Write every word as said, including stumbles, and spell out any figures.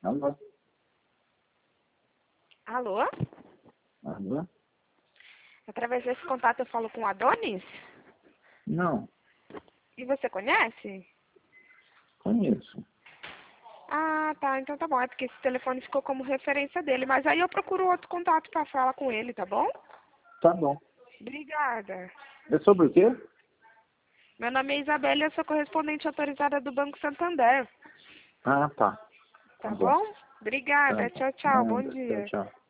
Alô? Alô? Alô? Através desse contato eu falo com o Adonis? Não, E você conhece? conheço. Ah, tá. Então tá bom. É porque esse telefone ficou como referência dele. Mas aí eu procuro outro contato pra falar com ele, tá bom? Tá bom. Obrigada. É sobre o quê? Meu nome é Isabela e eu sou correspondente autorizada do Banco Santander. Ah, tá. Tá Tá bom. bom? Obrigada. Tá. Tchau, tchau. Bom Nada. Tchau, dia. tchau.